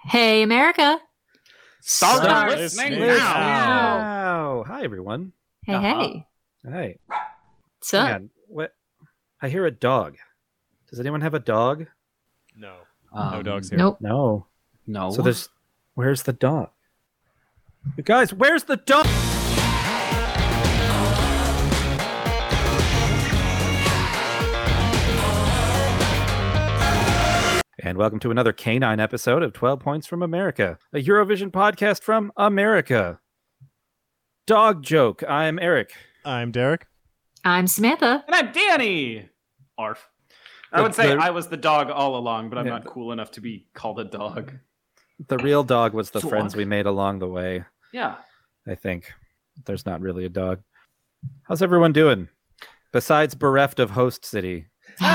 Hey, America. Start listening now. Hi, everyone. Hey, hey. Hi. What's up? Man, what? I hear a dog. Does anyone have a dog? No. No dogs here. Nope. No. No. So where's the dog? You guys, where's the dog? And welcome to another Canine episode of 12 Points from America, a Eurovision podcast from America. Dog joke. I'm Eric. I'm Derek. I'm Samantha. And I'm Danny. Arf. I would say I was the dog all along, but I'm not cool enough to be called a dog. The real dog was the Dog. friends we made along the way. Yeah. I think. There's not really a dog. How's everyone doing? Besides bereft of host city.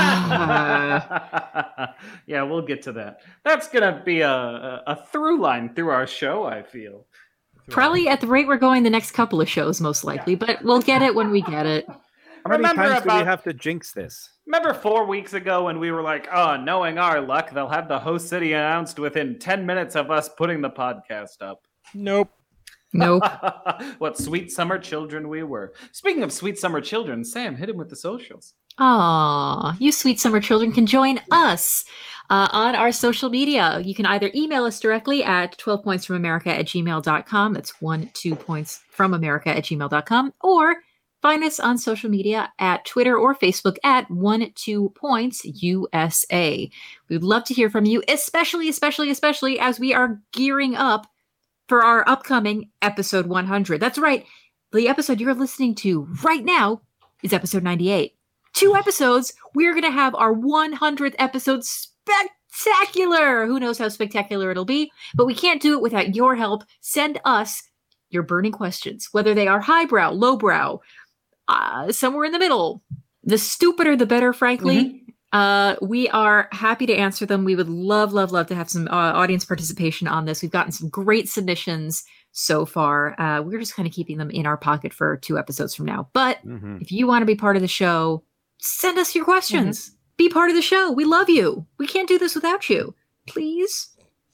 Yeah, we'll get to that. That's going to be a through line through our show, I feel. Probably at the rate we're going the next couple of shows, most likely, but we'll get it when we get it. How many times do we have to jinx this? Remember 4 weeks ago when we were like, oh, knowing our luck, they'll have the host city announced within 10 minutes of us putting the podcast up. Nope. Nope. What sweet summer children we were. Speaking of sweet summer children, Sam, hit him with the socials. Aw, you sweet summer children can join us on our social media. You can either email us directly at 12pointsfromamerica@gmail.com. That's 12pointsfromamerica@gmail.com. Or find us on social media at Twitter or Facebook at 12pointsusa. We'd love to hear from you, especially as we are gearing up for our upcoming episode 100. That's right. The episode you're listening to right now is episode 98. 2 episodes, we're going to have our 100th episode spectacular. Who knows how spectacular it'll be, but we can't do it without your help. Send us your burning questions, whether they are highbrow, lowbrow, somewhere in the middle. The stupider, the better, frankly. We are happy to answer them. We would love to have some audience participation on this. We've gotten some great submissions so far. We're just kind of keeping them in our pocket for 2 episodes from now. But if you want to be part of the show, send us your questions. Be part of the show. We love you. We can't do this without you. Please.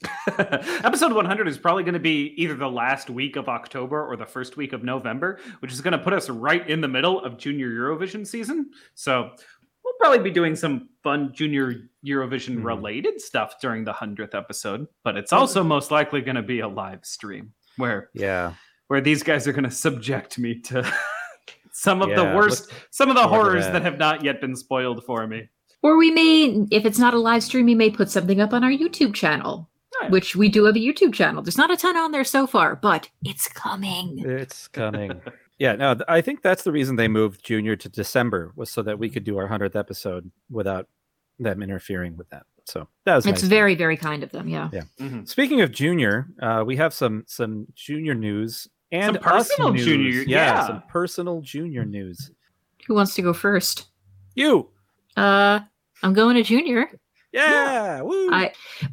Episode 100 is probably going to be either the last week of October or the first week of November, which is going to put us right in the middle of Junior Eurovision season. So we'll probably be doing some fun Junior Eurovision related stuff during the 100th episode, but it's also most likely going to be a live stream where these guys are going to subject me to some of the worst, some of the horrors that have not yet been spoiled for me. Or we may, if it's not a live stream, we may put something up on our YouTube channel, which we do have a YouTube channel. There's not a ton on there so far, but it's coming. It's coming. Yeah, no, I think that's the reason they moved Junior to December, was so that we could do our 100th episode without them interfering with that. So that was It's nice. very, very kind of them. Yeah. Speaking of Junior, we have some Junior news and Some personal us news. Junior, Some personal Junior news. Who wants to go first? You. I'm going to Junior. Yeah. Woo. I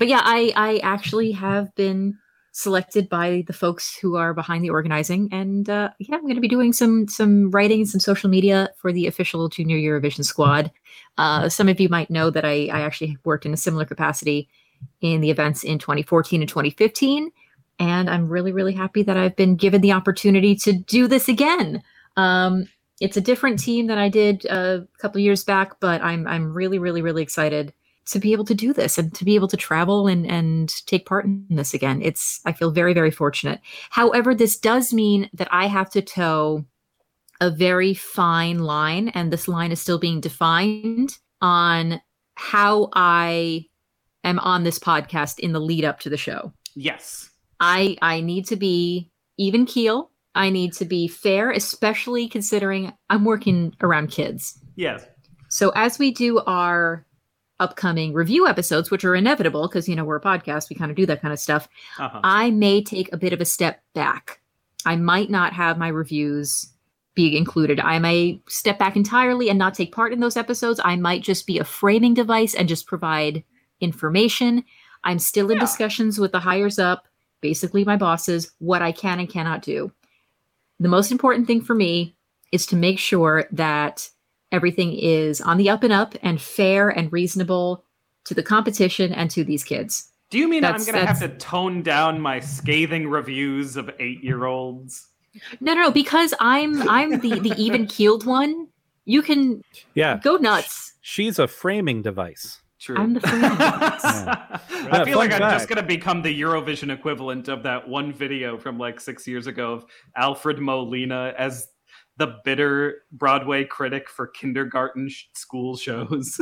actually have been selected by the folks who are behind the organizing, and I'm going to be doing some writing and some social media for the official Junior Eurovision squad. Some of you might know that I actually worked in a similar capacity in the events in 2014 and 2015, and I'm really, really happy that I've been given the opportunity to do this again. It's a different team than I did a couple of years back, but I'm really, really, really excited to be able to do this and to be able to travel and take part in this again. I feel very, very fortunate. However, this does mean that I have to toe a very fine line, and this line is still being defined on how I am on this podcast in the lead up to the show. Yes. I need to be even keel. I need to be fair, especially considering I'm working around kids. Yes. So as we do our upcoming review episodes, which are inevitable because, we're a podcast, we kind of do that kind of stuff, I may take a bit of a step back. I might not have my reviews be included. I may step back entirely and not take part in those episodes. I might just be a framing device and just provide information. I'm still in discussions with the hires up, basically my bosses, what I can and cannot do. The most important thing for me is to make sure that everything is on the up and up and fair and reasonable to the competition and to these kids. Do you mean I'm going to have to tone down my scathing reviews of 8-year-olds? No, because I'm the even keeled one. You can go nuts. She's a framing device. True. I'm the framing device. I feel like I'm just going to become the Eurovision equivalent of that one video from like 6 years ago of Alfred Molina as the bitter Broadway critic for kindergarten school shows.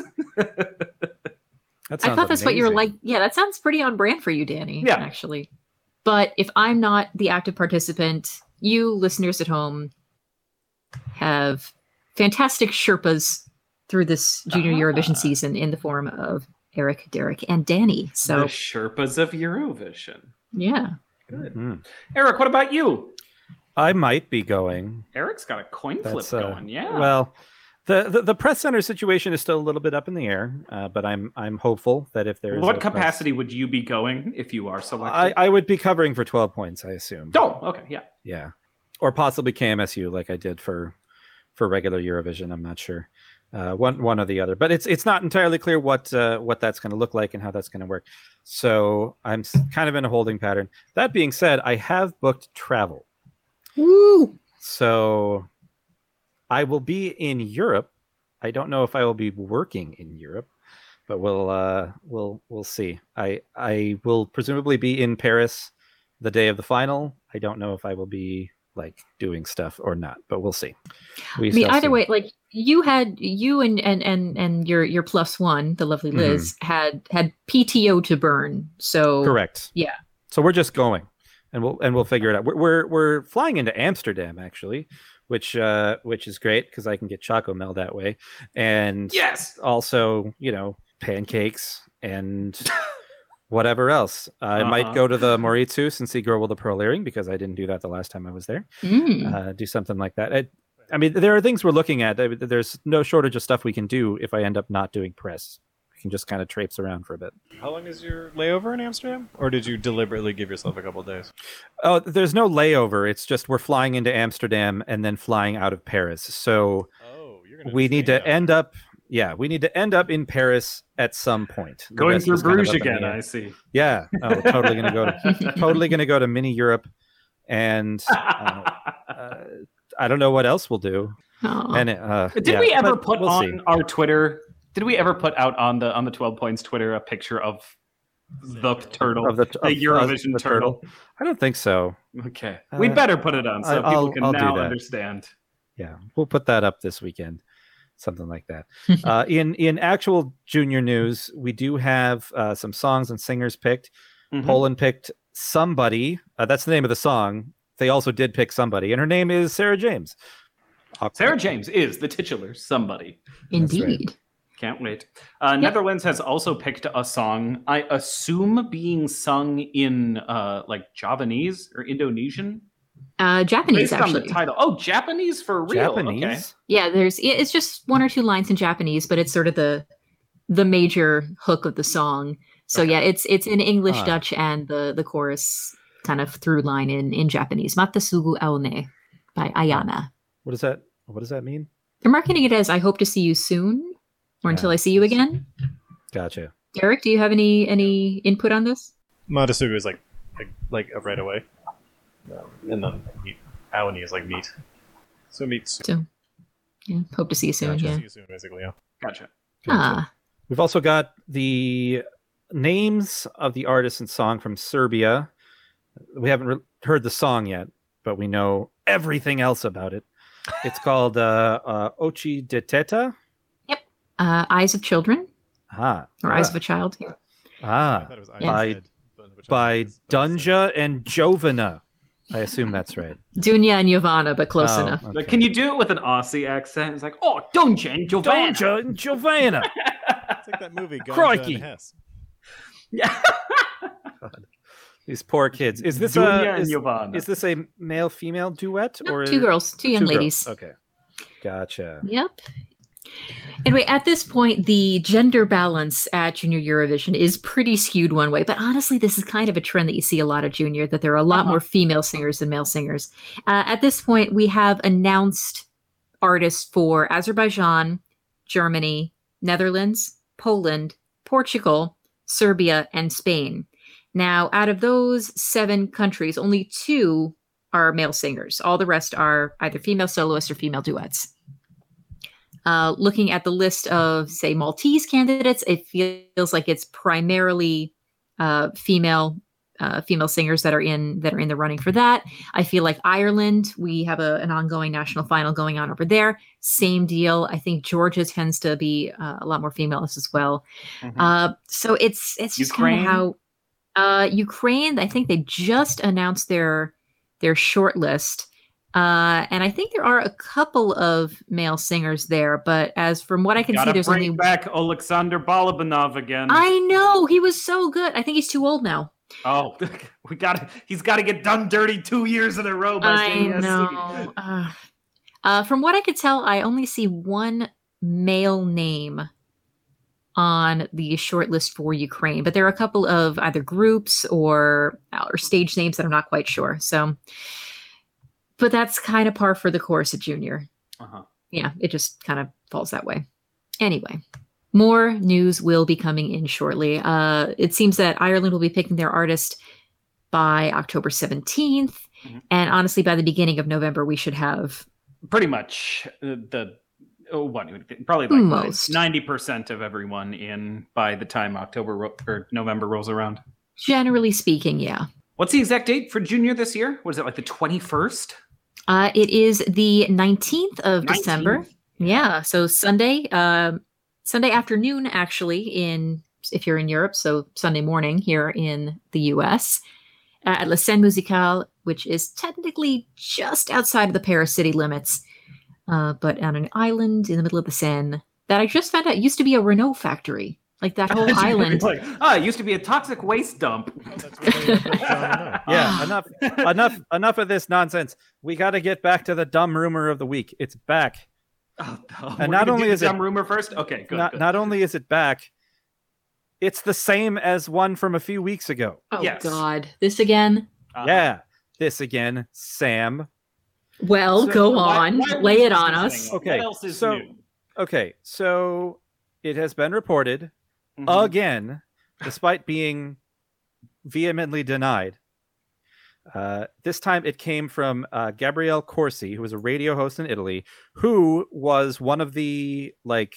I thought that's what you were like. Yeah, that sounds pretty on brand for you, Danny. Yeah, actually. But if I'm not the active participant, you listeners at home have fantastic Sherpas through this Junior Eurovision season in the form of Eric, Derek, and Danny. So the Sherpas of Eurovision. Yeah. Good. Mm-hmm. Eric, what about you? I might be going. Eric's got a coin flip going. Yeah. Well, the press center situation is still a little bit up in the air, but I'm hopeful that if there is what capacity would you be going if you are selected? I would be covering for 12 points, I assume. Oh, okay, yeah, or possibly KMSU like I did for regular Eurovision. I'm not sure, one or the other, but it's not entirely clear what that's going to look like and how that's going to work. So I'm kind of in a holding pattern. That being said, I have booked travel. Woo! So I will be in Europe. I don't know if I will be working in Europe, but we'll see. I will presumably be in Paris the day of the final. I don't know if I will be like doing stuff or not, but we'll see. Either way, like you and your plus one, the lovely Liz, had PTO to burn. So correct. Yeah. So we're just going, and we'll figure it out. We're flying into Amsterdam actually, which is great because I can get Choco Mel that way, and yes, also pancakes and whatever else. I might go to the Mauritius and see Girl with a Pearl Earring because I didn't do that the last time I was there. Do something like that. I mean, there are things we're looking at. There's no shortage of stuff we can do if I end up not doing press. We can just kind of traipse around for a bit. How long is your layover in Amsterdam? Or did you deliberately give yourself a couple of days? Oh, there's no layover. It's just we're flying into Amsterdam and then flying out of Paris. So we need to end up... Yeah, we need to end up in Paris at some point. Going through Bruges again, I see. Yeah, totally going to go to mini Europe, and I don't know what else we'll do. And did we ever put on our Twitter? Did we ever put out on the 12 Points Twitter a picture of the turtle, the Eurovision turtle? I don't think so. Okay, we'd better put it on so people can now understand. Yeah, we'll put that up this weekend. Something like that. In actual junior news, we do have some songs and singers picked. Poland picked Somebody. That's the name of the song. They also did pick somebody, and her name is Sarah James. Sarah James is the titular Somebody. Indeed. Right. Can't wait. Netherlands has also picked a song, I assume being sung in like Javanese or Indonesian. Japanese, based actually. On the title. Oh, Japanese for real. Japanese? Okay. Yeah, it's just one or two lines in Japanese, but it's sort of the major hook of the song. So yeah, it's in English, Dutch, and the chorus kind of through line in Japanese. Matasugu Aone by Ayana. What does that mean? They're marketing it as "I hope to see you soon" or "Until I see you again." Gotcha. Eric, do you have any input on this? Matasugu is like right away. And then Aoni is like meat. So meat. So, yeah, hope to see you soon. Gotcha. Yeah. See you soon, basically. Yeah. Gotcha. We've also got the names of the artists and song from Serbia. We haven't heard the song yet, but we know everything else about it. It's called Ochi Deteta. Yep. Eyes of Children. Or Eyes of a Child. Yeah. I thought it was by Dunja and Jovana. I assume that's right. Dunya and Giovanna, but close enough. Okay. Can you do it with an Aussie accent? It's like, oh, Dunja and Giovanna. Dunja and Giovanna. It's like that movie, Crikey. and Hess. Yeah. God. These poor kids. Is this a male-female duet? No, or two girls, two young ladies. Girls. Okay. Gotcha. Yep. Anyway, at this point, the gender balance at Junior Eurovision is pretty skewed one way. But honestly, this is kind of a trend that you see a lot of Junior, that there are a lot more female singers than male singers. At this point, we have announced artists for Azerbaijan, Germany, Netherlands, Poland, Portugal, Serbia, and Spain. Now, out of those 7 countries, only 2 are male singers. All the rest are either female soloists or female duets. Looking at the list of, say, Maltese candidates, it feels like it's primarily female singers that are in the running for that. I feel like Ireland, we have an ongoing national final going on over there. Same deal. I think Georgia tends to be a lot more females as well. Mm-hmm. So it's just kind of how Ukraine. I think they just announced their short list. And I think there are a couple of male singers there, but as from what I can see, there's only back Alexander Balabanov again. I know, he was so good. I think he's too old now. Oh, he's got to get done dirty 2 years in a row. I know. From what I could tell, I only see one male name on the short list for Ukraine, but there are a couple of either groups or stage names that I'm not quite sure. So. But that's kind of par for the course at junior. Yeah, it just kind of falls that way. Anyway, more news will be coming in shortly. It seems that Ireland will be picking their artist by October 17th. Mm-hmm. And honestly, by the beginning of November, we should have... Pretty much probably like most 90% of everyone in by the time or November rolls around. Generally speaking, yeah. What's the exact date for junior this year? Was it like the 21st? It is the 19th of December. Yeah, so Sunday afternoon, actually, if you're in Europe, so Sunday morning here in the US, at La Seine Musicale, which is technically just outside of the Paris city limits, but on an island in the middle of the Seine that I just found out used to be a Renault factory. Like that whole island. It used to be a toxic waste dump. Yeah, enough of this nonsense. We got to get back to the dumb rumor of the week. It's back. And not only is it dumb rumor first. Okay, good. Not only is it back, it's the same as one from a few weeks ago. Oh yes. God, this again? Yeah, this again, Sam. Well, go on, lay it on us. Okay, what else is new? Okay, so it has been reported. Mm-hmm. Again, despite being vehemently denied. This time it came from Gabriele Corsi, who was a radio host in Italy, who was one of the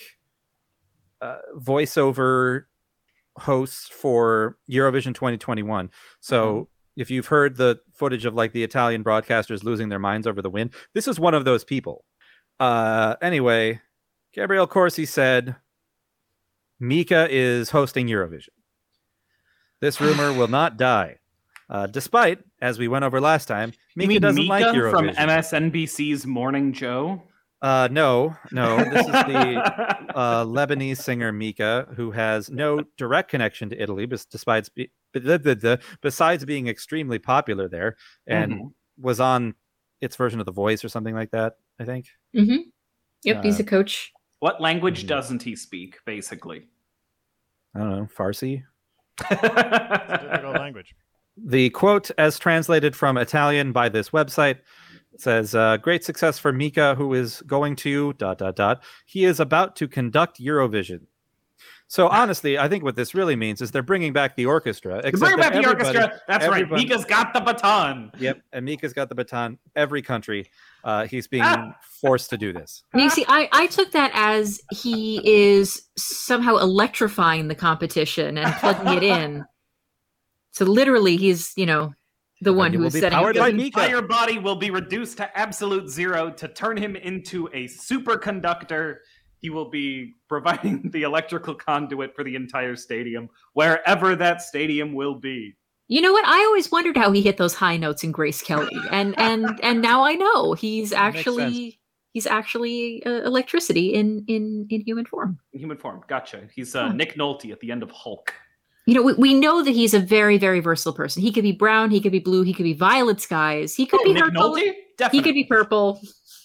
voiceover hosts for Eurovision 2021. So if you've heard the footage of the Italian broadcasters losing their minds over the win, this is one of those people. Anyway, Gabriele Corsi said, Mika is hosting Eurovision. This rumor will not die. Despite, as we went over last time, Mika doesn't like Eurovision. From MSNBC's Morning Joe? No. This is the Lebanese singer Mika, who has no direct connection to Italy, besides being extremely popular there, and was on its version of The Voice or something like that, I think. Mm-hmm. Yep, he's a coach. What language doesn't he speak, basically? I don't know, Farsi? It's a difficult language. The quote, as translated from Italian by this website, says, great success for Mika, who is going to... ... He is about to conduct Eurovision. So honestly, I think what this really means is they're bringing back the orchestra. Bring back the orchestra. That's right. Mika's got the baton. Yep, and Mika's got the baton. Every country, he's being forced to do this. You see, I took that as he is somehow electrifying the competition and plugging it in. So literally, he's the one who is setting up. His entire body will be reduced to absolute zero to turn him into a superconductor. He will be providing the electrical conduit for the entire stadium, wherever that stadium will be. You know what? I always wondered how he hit those high notes in Grace Kelly, and now I know he's actually electricity in human form. In human form, gotcha. He's Nick Nolte at the end of Hulk. We know that he's a very, very versatile person. He could be brown, he could be blue, he could be violet skies, he could be Nick purple. Nolte? Definitely. He could be purple.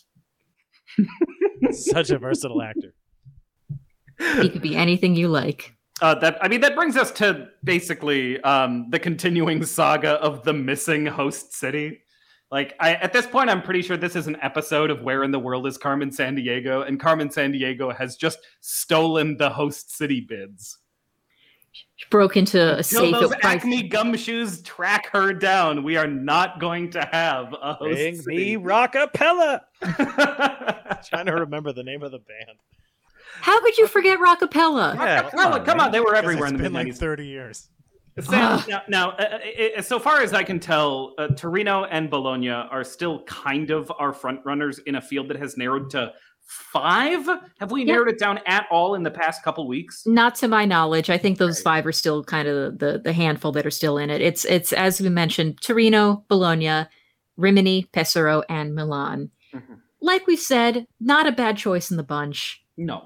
Such a versatile actor. He could be anything you like. That brings us to basically the continuing saga of the missing host city. At this point, I'm pretty sure this is an episode of Where in the World is Carmen Sandiego, and Carmen Sandiego has just stolen the host city bids. broke into a Until safe. those Acme gumshoes track her down, we are not going to have a host Bring city. me Rockapella. Trying to remember the name of the band. How could you forget Rockapella? Yeah, Come on, they were 'Cause everywhere in it's the been mid-90s. like 30 years. Sam, now, so far as I can tell, Torino and Bologna are still kind of our front runners in a field that has narrowed to 5. Have we narrowed it down at all in the past couple weeks? Not to my knowledge. I think those 5 are still kind of the handful that are still in it. It's as we mentioned, Torino, Bologna, Rimini, Pesaro, and Milan. Mm-hmm. Like we said, not a bad choice in the bunch. No.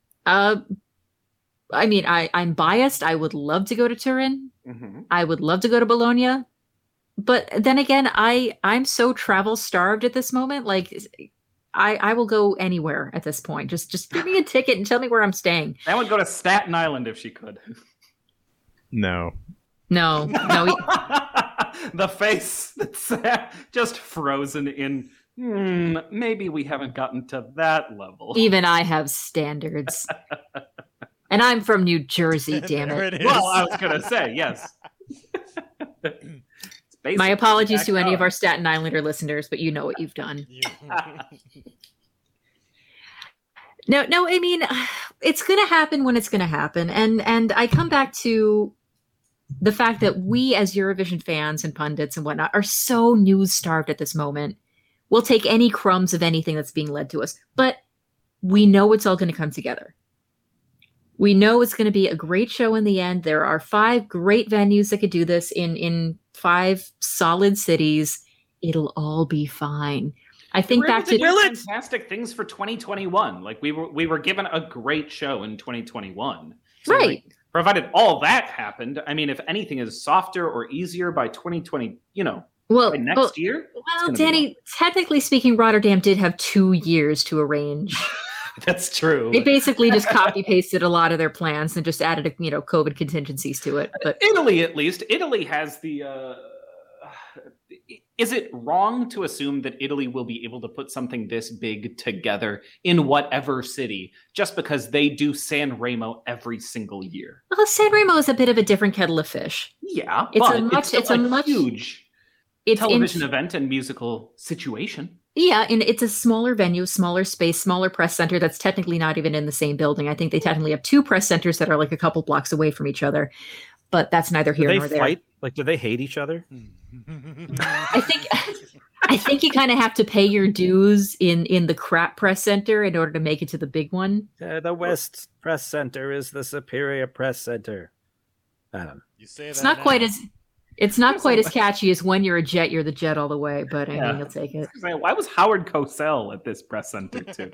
I mean, I'm biased. I would love to go to Turin. Mm-hmm. I would love to go to Bologna. But then again, I'm so travel starved at this moment. Like, I will go anywhere at this point. Just give me a ticket and tell me where I'm staying. I would go to Staten Island if she could. No. No. The face that's just frozen in. Maybe we haven't gotten to that level. Even I have standards. And I'm from New Jersey, damn There it. it is. Well, I was going to say, yes. It's My apologies to back any up. of our Staten Islander listeners, but you know what you've done. No, I mean, it's going to happen when it's going to happen. And I come back to the fact that we as Eurovision fans and pundits and whatnot are so news starved at this moment. We'll take any crumbs of anything that's being led to us, but we know it's all going to come together. We know it's going to be a great show in the end. There are 5 great venues that could do this in 5 solid cities. It'll all be fine. I think We're back able to do fantastic things for 2021. Like we were given a great show in 2021. So, right. like, provided all that happened, I mean, if anything is softer or easier by 2020, by next year. Well, Danny, technically speaking, Rotterdam did have 2 years to arrange. That's true. They basically just copy pasted a lot of their plans and just added, COVID contingencies to it. But Italy, at least, Italy has the. Is it wrong to assume that Italy will be able to put something this big together in whatever city just because they do San Remo every single year? well, San Remo is a bit of a different kettle of fish. Yeah, It's but a much- still it's a much- huge It's television event and musical situation. Yeah, and it's a smaller venue, smaller space, smaller press center that's technically not even in the same building. I think they technically have 2 press centers that are like a couple blocks away from each other. But that's neither Do here they nor there. fight? Like, do they hate each other? I think you kind of have to pay your dues in the crap press center in order to make it to the big one. The West Press Center is the superior press center. I don't know. You say It's that not now. quite as catchy as when you're a jet, you're the jet all the way. But I Yeah. mean, you'll take it. Why was Howard Cosell at this press center too?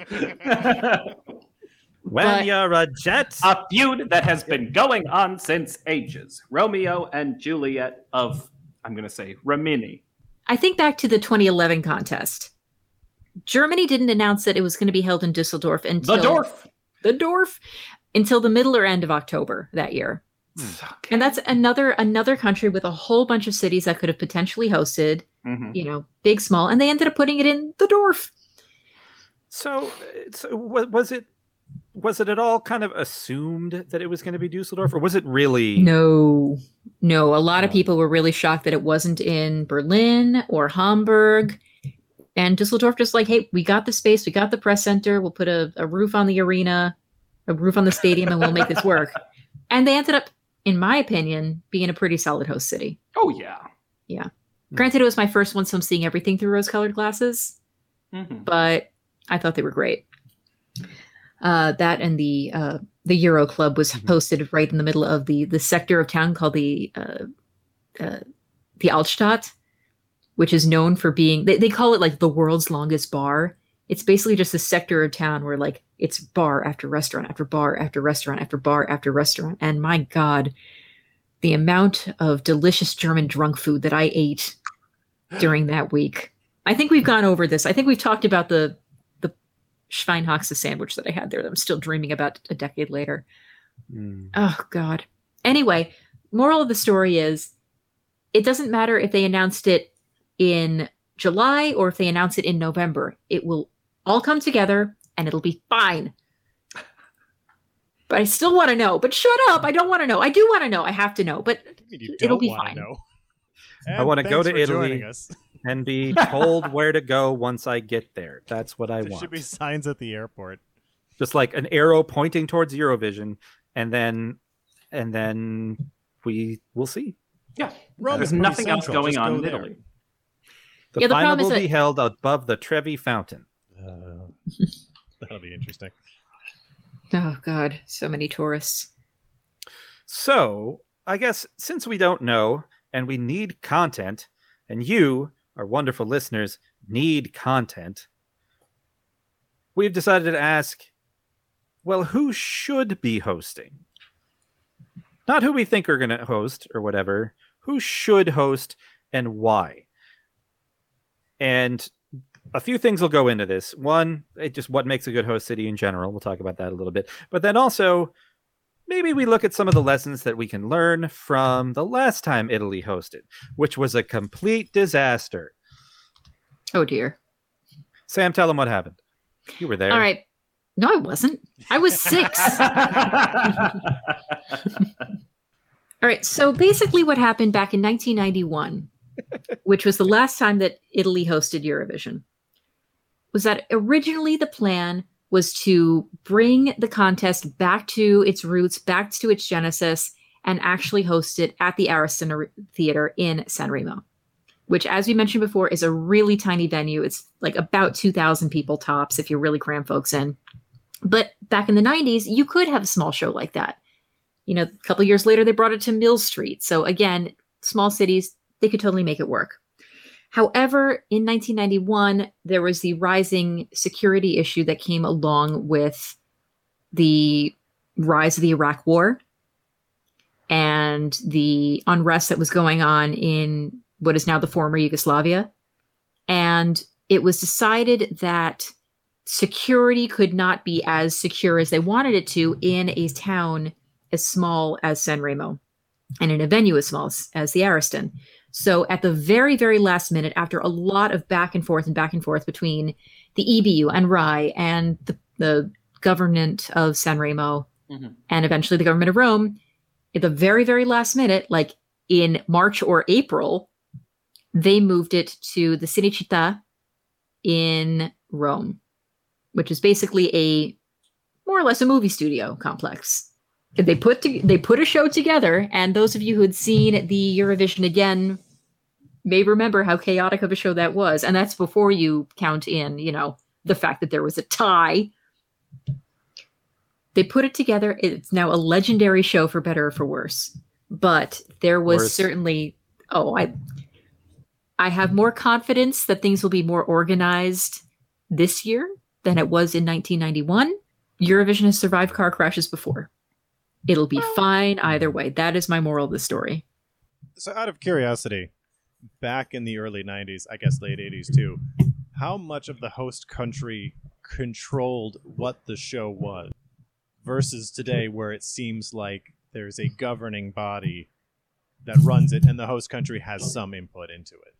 When But- you're a jet, A feud that has been going on since ages. Romeo and Juliet of, I'm going to say, Rimini. I think back to the 2011 contest. Germany didn't announce that it was going to be held in Düsseldorf until The Dorf. until the middle or end of October that year. And that's another country with a whole bunch of cities that could have potentially hosted, Mhm. big, small, and they ended up putting it in the Dorf. so was it at all kind of assumed that it was going to be Dusseldorf, or was it really? No. A lot of No. people were really shocked that it wasn't in Berlin or Hamburg. And Düsseldorf just like, hey, we got the space, we got the press center, we'll put a roof on the arena, a roof on the stadium, and we'll make this work. And they ended up, in my opinion, being a pretty solid host city. Oh, yeah. Granted, it was my first one, so I'm seeing everything through rose-colored glasses, Mhm. but I thought they were great. That and the Euro Club was hosted right in the middle of the sector of town called the Altstadt, which is known for being, they call it like the world's longest bar. It's basically just a sector of town where like it's bar after restaurant after bar after restaurant after bar after restaurant. And my God, the amount of delicious German drunk food that I ate during that week. I think we've gone over this. I think we've talked about the Schweinhaxe sandwich that I had there that I'm still dreaming about a decade later. Mm. Oh, God. Anyway, moral of the story is it doesn't matter if they announced it in July or if they announce it in November. It will all come together and it'll be fine. But I still want to know. But shut up. I don't want to know. I do want to know. I have to know. But it'll be fine. Know. I want to go to Italy us. and be told where to go once I get there. That's what I want. There should be signs at the airport. Just like an arrow pointing towards Eurovision, and then we will see. Yeah, Rome there's is pretty nothing else central. going Just on go in there. Italy. The final problem is will that- be held above the Trevi Fountain. That'll be interesting. Oh, God. So many tourists. So, I guess since we don't know and we need content, and you, our wonderful listeners, need content, we've decided to ask, well, who should be hosting? Not who we think are going to host or whatever. Who should host and why? And a few things will go into this. One, just what makes a good host city in general. We'll talk about that a little bit. But then also, maybe we look at some of the lessons that we can learn from the last time Italy hosted, which was a complete disaster. Oh, dear. Sam, tell them what happened. You were there. All right. No, I wasn't. I was 6. All right. So basically what happened back in 1991, which was the last time that Italy hosted Eurovision, was that originally the plan was to bring the contest back to its roots, back to its genesis, and actually host it at the Ariston Theater in Sanremo, which, as we mentioned before, is a really tiny venue. It's like about 2,000 people tops if you really cram folks in. But back in the 90s, you could have a small show like that. You know, a couple years later, they brought it to Mill Street. So again, small cities, they could totally make it work. However, in 1991, there was the rising security issue that came along with the rise of the Iraq War and the unrest that was going on in what is now the former Yugoslavia. And it was decided that security could not be as secure as they wanted it to in a town as small as Sanremo and in a venue as small as the Ariston. So at the very, very last minute, after a lot of back and forth between the EBU and RAI and the government of Sanremo and eventually the government of Rome, at the very, very last minute, like in March or April, they moved it to the Cinecittà in Rome, which is basically a more or less a movie studio complex. They put a show together, and those of you who had seen the Eurovision again may remember how chaotic of a show that was. And that's before you count in, you know, the fact that there was a tie. They put it together. It's now a legendary show, for better or for worse. But there was certainly, I have more confidence that things will be more organized this year than it was in 1991. Eurovision has survived car crashes before. It'll be fine either way. That is my moral of the story. So out of curiosity, back in the early 90s, I guess late 80s too, how much of the host country controlled what the show was versus today where it seems like there's a governing body that runs it and the host country has some input into it?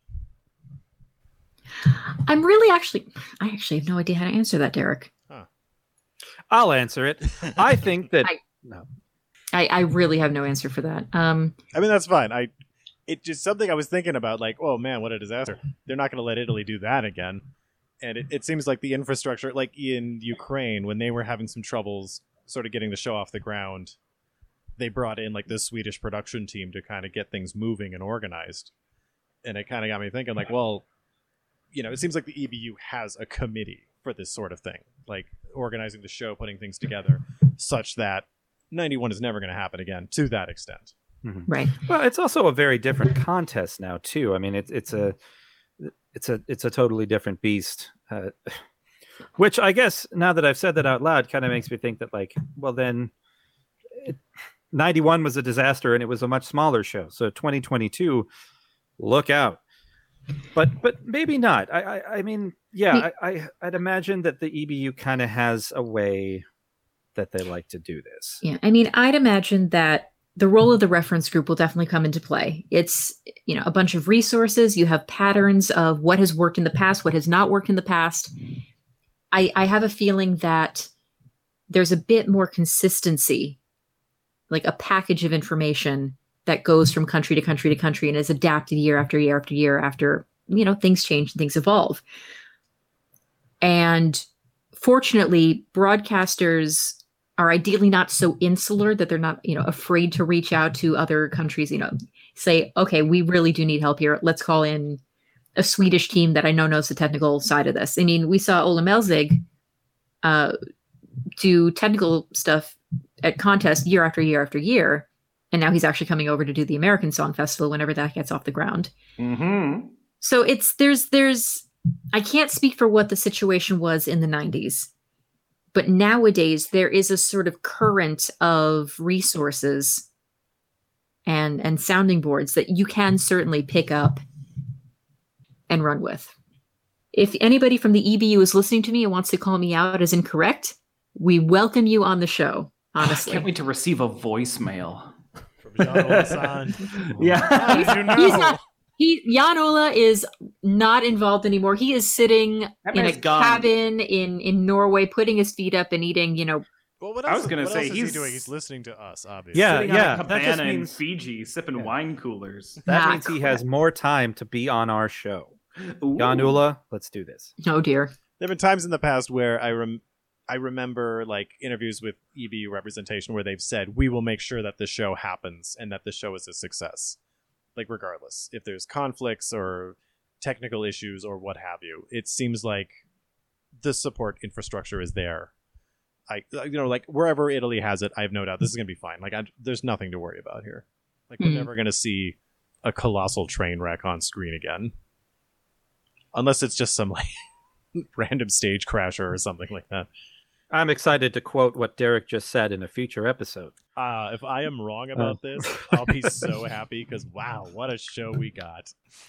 I actually have no idea how to answer that, Derek. I'll answer it. I think that... I really have no answer for that. I mean, that's fine. It's just something I was thinking about, like, oh man, what a disaster. They're not going to let Italy do that again. And it seems like the infrastructure, like in Ukraine, when they were having some troubles sort of getting the show off the ground, they brought in like this Swedish production team to kind of get things moving and organized. And it kind of got me thinking, like, well, you know, it seems like the EBU has a committee for this sort of thing, like organizing the show, putting things together such that 91 is never going to happen again to that extent. Right. Well, it's also a very different contest now too. I mean, it's a totally different beast. Which I guess now that I've said that out loud, kind of makes me think that, like, well, then 91 was a disaster and it was a much smaller show. So 2022, look out. But maybe not. I mean, yeah, I'd imagine that the EBU kind of has a way that they like to do this. Yeah, I mean, I'd imagine that the role of the reference group will definitely come into play. It's, you know, a bunch of resources. You have patterns of what has worked in the past, what has not worked in the past. I have a feeling that there's a bit more consistency, like a package of information that goes from country to country to country and is adapted year after year after year after, things change and things evolve. And fortunately, broadcasters are ideally not so insular that they're not, afraid to reach out to other countries, say, okay, we really do need help here. Let's call in a Swedish team that I know knows the technical side of this. I mean, we saw Ola Melzig do technical stuff at contests year after year after year. And now he's actually coming over to do the American Song Festival whenever that gets off the ground. Mm-hmm. So there's I can't speak for what the situation was in the 90s, but nowadays there is a sort of current of resources and sounding boards that you can certainly pick up and run with. If anybody from the EBU is listening to me and wants to call me out as incorrect, we welcome you on the show, honestly. I can't wait to receive a voicemail. From Jan Ola-san. Yeah. How did you know? He's not. Jan Ola is not involved anymore. He is sitting in a cabin in Norway, putting his feet up and eating, Well, what I else, was going to say is he doing? He's listening to us, obviously. Yeah, sitting on a that just cabana in means Fiji, sipping wine coolers. that means he has more time to be on our show. Ooh. Jan Ola, let's do this. Oh dear. There have been times in the past where I remember like interviews with EBU representation where they've said, we will make sure that the show happens and that the show is a success. Like regardless, if there's conflicts or technical issues or what have you, it seems like the support infrastructure is there. Like wherever Italy has it, I have no doubt this is going to be fine. Like there's nothing to worry about here. Like we're never going to see a colossal train wreck on screen again. Unless it's just some like random stage crasher or something like that. I'm excited to quote what Derek just said in a future episode. If I am wrong about this, I'll be so happy because wow, what a show we got.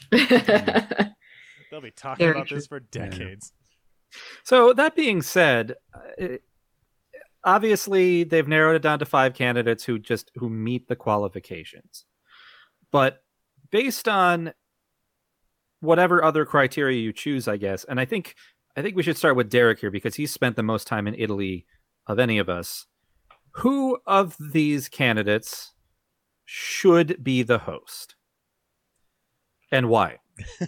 They'll be talking about this for decades. So that being said, obviously they've narrowed it down to 5 candidates who meet the qualifications. But based on whatever other criteria you choose, I guess, and I think we should start with Derek here because he's spent the most time in Italy of any of us. Who of these candidates should be the host? And why?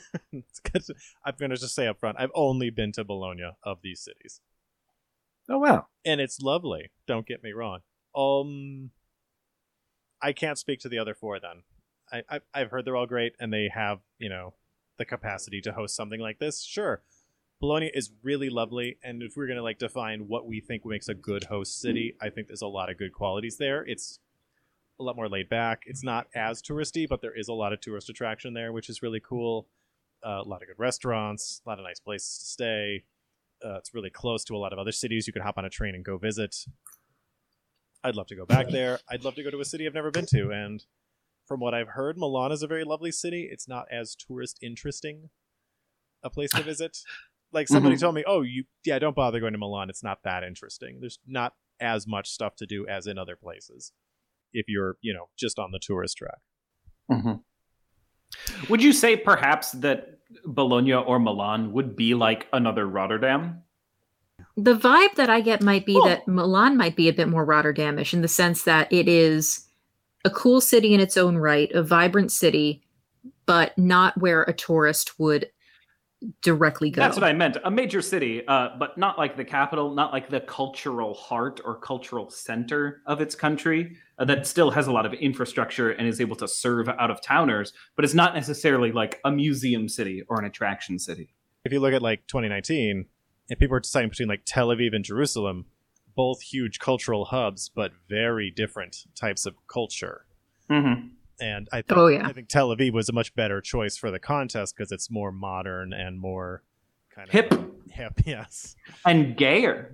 I'm going to just say up front, I've only been to Bologna of these cities. Oh, wow. And it's lovely. Don't get me wrong. I can't speak to the other 4 then. I've heard they're all great and they have, the capacity to host something like this. Sure. Bologna is really lovely, and if we're going to like define what we think makes a good host city, I think there's a lot of good qualities there. It's a lot more laid back. It's not as touristy, but there is a lot of tourist attraction there, which is really cool. A lot of good restaurants, a lot of nice places to stay. It's really close to a lot of other cities you could hop on a train and go visit. I'd love to go back there. I'd love to go to a city I've never been to, and from what I've heard, Milan is a very lovely city. It's not as tourist interesting a place to visit. Like somebody told me, don't bother going to Milan. It's not that interesting. There's not as much stuff to do as in other places if you're, just on the tourist track. Mm-hmm. Would you say perhaps that Bologna or Milan would be like another Rotterdam? The vibe that I get might be that Milan might be a bit more Rotterdamish in the sense that it is a cool city in its own right, a vibrant city, but not where a tourist would directly go. That's what I meant. A major city, but not like the capital, not like the cultural heart or cultural center of its country that still has a lot of infrastructure and is able to serve out-of-towners, but it's not necessarily like a museum city or an attraction city. If you look at like 2019, and people are deciding between like Tel Aviv and Jerusalem, both huge cultural hubs, but very different types of culture. Mm-hmm. And I think Tel Aviv was a much better choice for the contest because it's more modern and more kind of hip, yes, and gayer.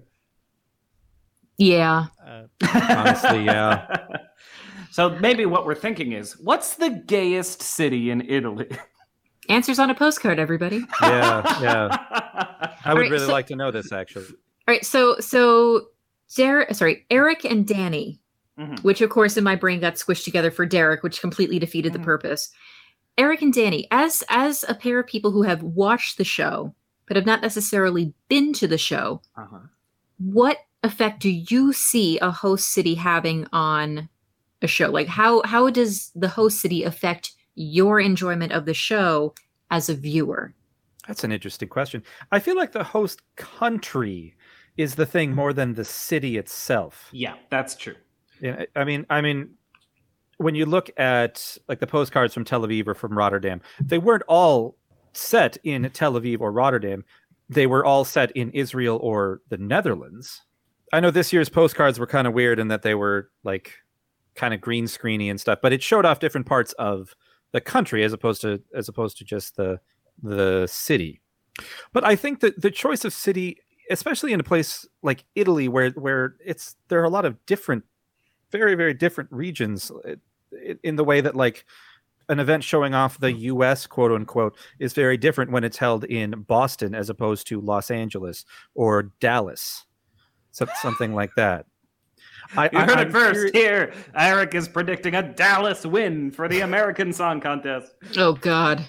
Yeah, honestly, yeah. So maybe what we're thinking is, what's the gayest city in Italy? Answers on a postcard, everybody. Yeah. I would really like to know this, actually. All right, so Eric and Danny. Mm-hmm. Which, of course, in my brain got squished together for Derek, which completely defeated the purpose. Eric and Danny, as a pair of people who have watched the show, but have not necessarily been to the show, what effect do you see a host city having on a show? Like how does the host city affect your enjoyment of the show as a viewer? That's an interesting question. I feel like the host country is the thing more than the city itself. Yeah, that's true. Yeah, I mean, when you look at like the postcards from Tel Aviv or from Rotterdam, they weren't all set in Tel Aviv or Rotterdam. They were all set in Israel or the Netherlands. I know this year's postcards were kind of weird in that they were like kind of green screeny and stuff, but it showed off different parts of the country as opposed to just the city. But I think that the choice of city, especially in a place like Italy, where there are a lot of different, very, very different regions in the way that like an event showing off the U.S. quote unquote is very different when it's held in Boston as opposed to Los Angeles or Dallas, something like that. You heard it first here. Eric is predicting a Dallas win for the American Song Contest. Oh, God.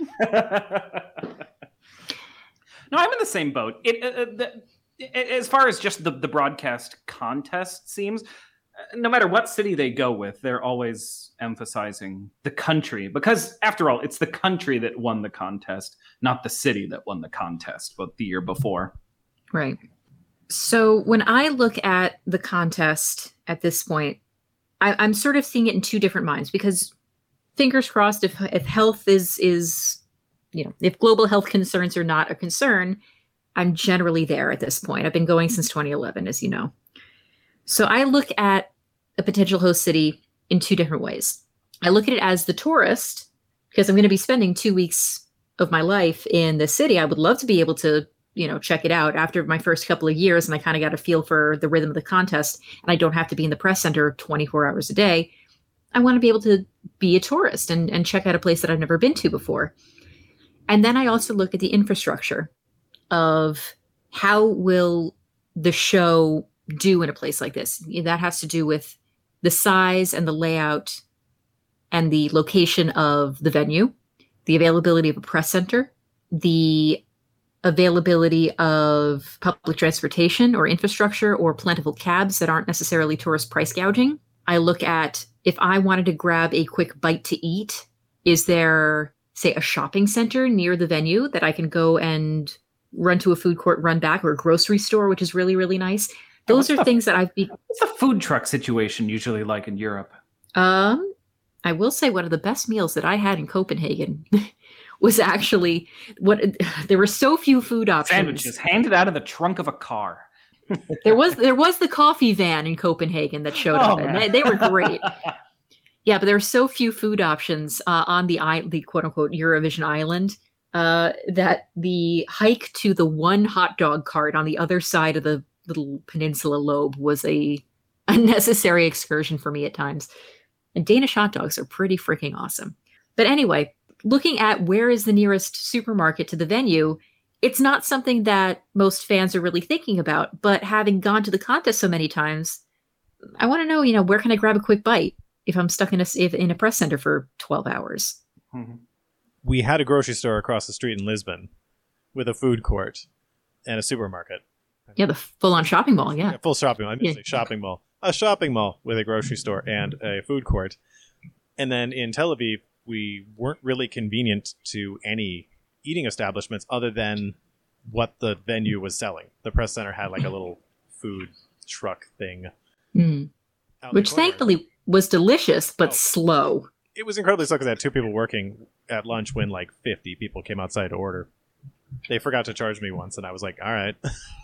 No, I'm in the same boat. As far as just the broadcast contest seems, no matter what city they go with, they're always emphasizing the country. Because, after all, it's the country that won the contest, not the city that won the contest, but the year before. Right. So when I look at the contest at this point, I'm sort of seeing it in two different minds, because fingers crossed, if health is, if global health concerns are not a concern, I'm generally there at this point. I've been going since 2011, as you know. So I look at a potential host city in two different ways. I look at it as the tourist, because I'm going to be spending 2 weeks of my life in the city. I would love to be able to check it out after my first couple of years, and I kind of got a feel for the rhythm of the contest, and I don't have to be in the press center 24 hours a day. I want to be able to be a tourist and check out a place that I've never been to before. And then I also look at the infrastructure of how will the show do in a place like this. That has to do with the size and the layout and the location of the venue, the availability of a press center, the availability of public transportation or infrastructure or plentiful cabs that aren't necessarily tourist price gouging. I look at, if I wanted to grab a quick bite to eat, is there, say, a shopping center near the venue that I can go and run to a food court, run back, or a grocery store, which is really, really nice. Those are things that What's the food truck situation usually like in Europe? I will say one of the best meals that I had in Copenhagen was actually there were so few food options. Sandwiches handed out of the trunk of a car. There was the coffee van in Copenhagen that showed up, and they were great. Yeah, but there were so few food options on the quote unquote Eurovision island that the hike to the one hot dog cart on the other side of the little peninsula lobe was a unnecessary excursion for me at times. And Danish hot dogs are pretty freaking awesome. But anyway, looking at where is the nearest supermarket to the venue, it's not something that most fans are really thinking about. But having gone to the contest so many times, I want to know, where can I grab a quick bite if I'm stuck in a press center for 12 hours? Mm-hmm. We had a grocery store across the street in Lisbon with a food court and a supermarket. Yeah, the full-on shopping mall, yeah. Full shopping mall. I mean, shopping mall. A shopping mall with a grocery store and a food court. And then in Tel Aviv, we weren't really convenient to any eating establishments other than what the venue was selling. The press center had like a little food truck thing. Which thankfully was delicious, but slow. It was incredibly slow because I had two people working at lunch when like 50 people came outside to order. They forgot to charge me once, and I was like, all right.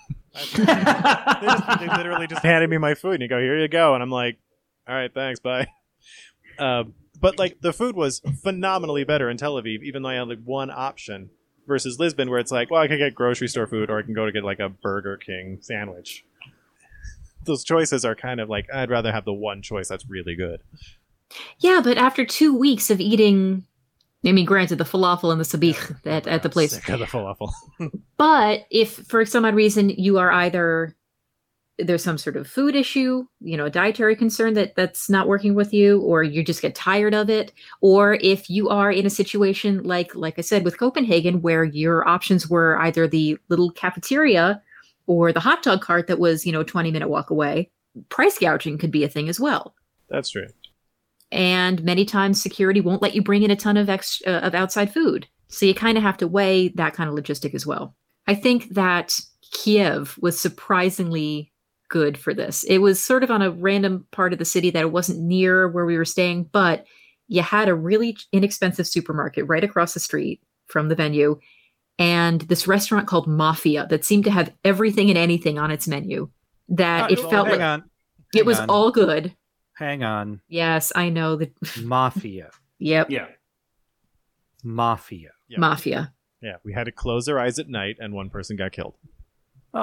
they literally just handed me my food, and you go, here you go. And I'm like, all right, thanks, bye. But like the food was phenomenally better in Tel Aviv, even though I had like one option, versus Lisbon, where it's like, well, I can get grocery store food, or I can go to get like a Burger King sandwich. Those choices are kind of like, I'd rather have the one choice that's really good. Yeah, but after 2 weeks of eating, I mean, granted, the falafel and the sabich at the place. Sick of the falafel. But if for some odd reason you are either, there's some sort of food issue, a dietary concern that's not working with you, or you just get tired of it, or if you are in a situation like I said with Copenhagen, where your options were either the little cafeteria or the hot dog cart that was, a 20-minute walk away, price gouging could be a thing as well. That's true. And many times security won't let you bring in a ton of of outside food. So you kind of have to weigh that kind of logistic as well. I think that Kiev was surprisingly good for this. It was sort of on a random part of the city that it wasn't near where we were staying, but you had a really inexpensive supermarket right across the street from the venue, and this restaurant called Mafia that seemed to have everything and anything on its menu. That it felt like it was all good. Hang on. Yes, I know that. Mafia. Yep. Yeah. Mafia. Yeah. Mafia. Yeah, we had to close our eyes at night, and one person got killed. Oh,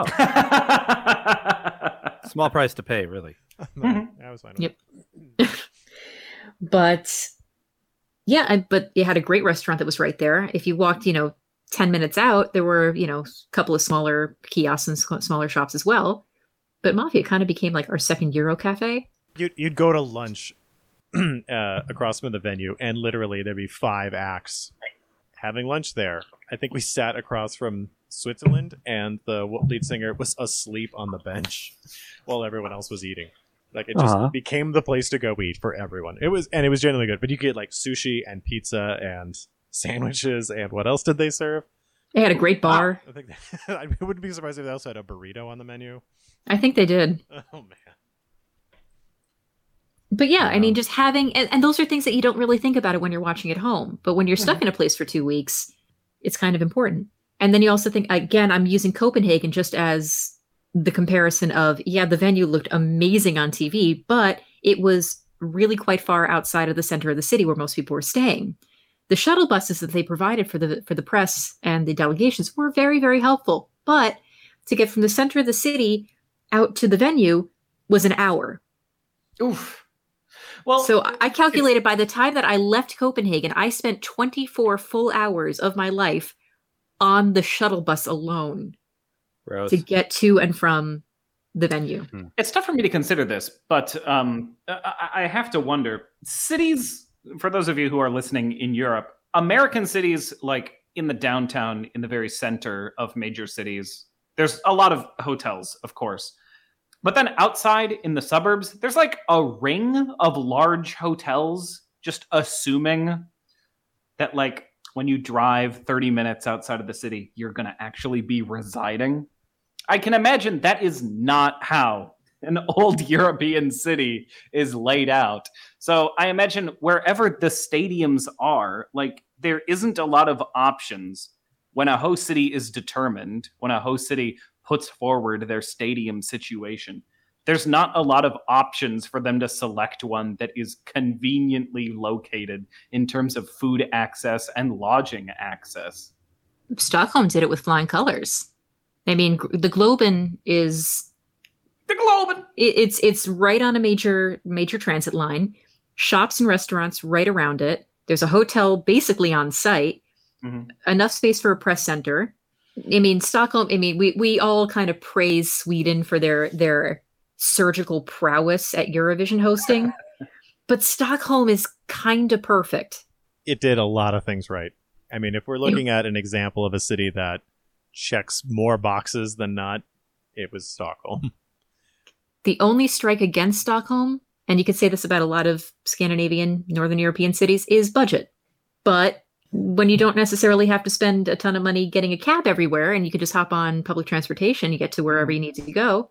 small price to pay, really. That was fine. Yep. But yeah, but it had a great restaurant that was right there. If you walked, 10 minutes out, there were, a couple of smaller kiosks and smaller shops as well. But Mafia kind of became like our second Euro cafe. You'd go to lunch across from the venue, and literally there'd be 5 acts having lunch there. I think we sat across from Switzerland, and the lead singer was asleep on the bench while everyone else was eating. Like, it just became the place to go eat for everyone. It was genuinely good. But you get like sushi and pizza and sandwiches, and what else did they serve? They had a great bar. I think I wouldn't be surprised if they also had a burrito on the menu. I think they did. Oh man. But yeah, I mean, just having, and those are things that you don't really think about it when you're watching at home. But when you're stuck in a place for 2 weeks, it's kind of important. And then you also think, again, I'm using Copenhagen just as the comparison of, yeah, the venue looked amazing on TV, but it was really quite far outside of the center of the city where most people were staying. The shuttle buses that they provided for the press and the delegations were very, very helpful. But to get from the center of the city out to the venue was an hour. Oof. Well, so I calculated by the time that I left Copenhagen, I spent 24 full hours of my life on the shuttle bus alone. Gross. To get to and from the venue. It's tough for me to consider this, but I have to wonder, cities, for those of you who are listening in Europe, American cities, like in the downtown, in the very center of major cities, there's a lot of hotels, of course. But then outside in the suburbs, there's like a ring of large hotels, just assuming that like when you drive 30 minutes outside of the city, you're going to actually be residing. I can imagine that is not how an old European city is laid out. So I imagine wherever the stadiums are, like there isn't a lot of options when a host city is determined, when a host city puts forward their stadium situation. There's not a lot of options for them to select one that is conveniently located in terms of food access and lodging access. Stockholm did it with flying colors. I mean, the Globen is... The Globen! It's right on a major transit line. Shops and restaurants right around it. There's a hotel basically on site. Mm-hmm. Enough space for a press center. I mean, Stockholm, we all kind of praise Sweden for their surgical prowess at Eurovision hosting. But Stockholm is kind of perfect. It did a lot of things right. I mean, if we're looking at an example of a city that checks more boxes than not, it was Stockholm. The only strike against Stockholm, and you could say this about a lot of Scandinavian, Northern European cities, is budget. But when you don't necessarily have to spend a ton of money getting a cab everywhere, and you can just hop on public transportation, you get to wherever you need to go,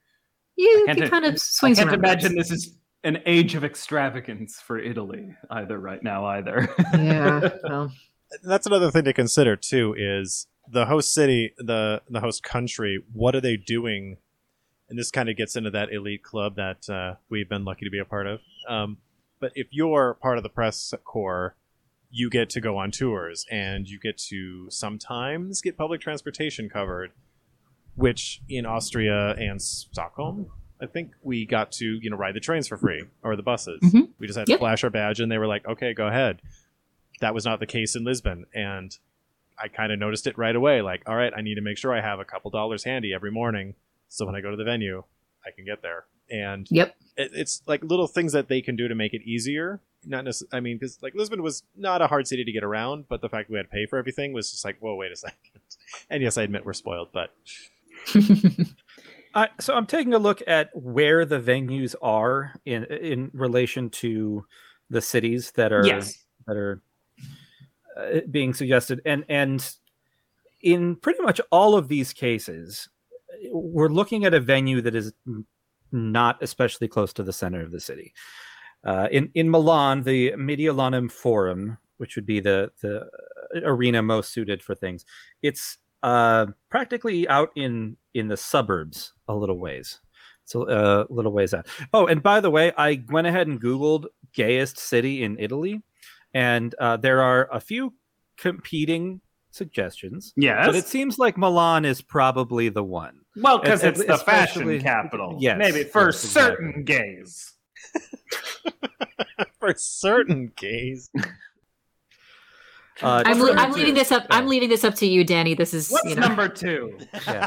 you can kind of swing around. I can't imagine this is an age of extravagance for Italy right now either. Yeah, well. That's another thing to consider, too, is the host city, the host country, what are they doing? And this kind of gets into that elite club that we've been lucky to be a part of. But if you're part of the press corps, you get to go on tours, and you get to sometimes get public transportation covered, which in Austria and Stockholm, I think we got to ride the trains for free, or the buses. Mm-hmm. We just had to flash our badge, and they were like, okay, go ahead. That was not the case in Lisbon, and I kind of noticed it right away. Like, all right, I need to make sure I have a couple dollars handy every morning, so when I go to the venue, I can get there. And it's like little things that they can do to make it easier. Not necessarily, I mean, because like Lisbon was not a hard city to get around, but the fact we had to pay for everything was just like, whoa, wait a second. And yes, I admit we're spoiled, but So I'm taking a look at where the venues are in relation to the cities that are being suggested, and in pretty much all of these cases, we're looking at a venue that is not especially close to the center of the city. In Milan, the Mediolanum Forum, which would be the arena most suited for things, it's practically out in the suburbs a little ways. So a little ways out. Oh, and by the way, I went ahead and Googled gayest city in Italy, and there are a few competing suggestions. Yes. But it seems like Milan is probably the one. Well, because it's the fashion capital. Yes. Maybe for yes, certain exactly. gays. For certain gays. I'm leaving this up. I'm leaving this up to you, Danny. This is What's number 2?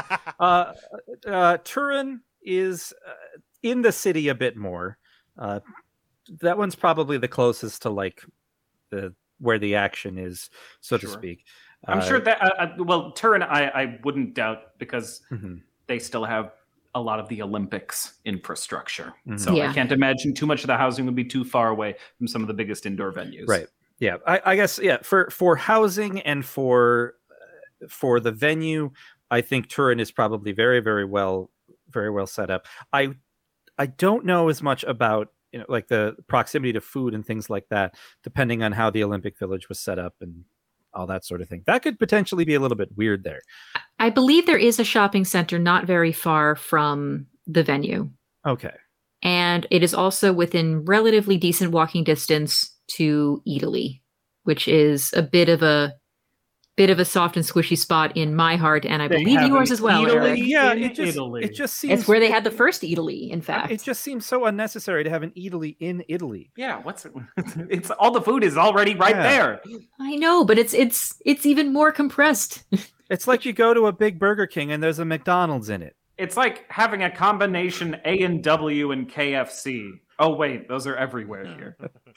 Yeah. Turin is in the city a bit more. That one's probably the closest to like where the action is, so to speak. I'm sure that Turin, I wouldn't doubt because Mm-hmm. they still have a lot of the Olympics infrastructure. Mhm. So Yeah. I can't imagine too much of the housing would be too far away from some of the biggest indoor venues. Right. Yeah. I guess for housing and for the venue, I think Turin is probably very, very well set up. I don't know as much about like the proximity to food and things like that, depending on how the Olympic Village was set up and all that sort of thing. That could potentially be a little bit weird there. I believe there is a shopping center not very far from the venue. Okay. And it is also within relatively decent walking distance to Italy, which is a bit of a soft and squishy spot in my heart, and I They believe have yours an as well, Italy? Eric. Yeah, In it Italy. just seems It's where they had the first Italy, in fact. it just seems so unnecessary to have an Italy in Italy. Yeah, what's it? It's all the food is already right Yeah. there. I know, but it's even more compressed. It's like you go to a big Burger King and there's a McDonald's in it. It's like having a combination A&W and KFC. Oh wait, those are everywhere here.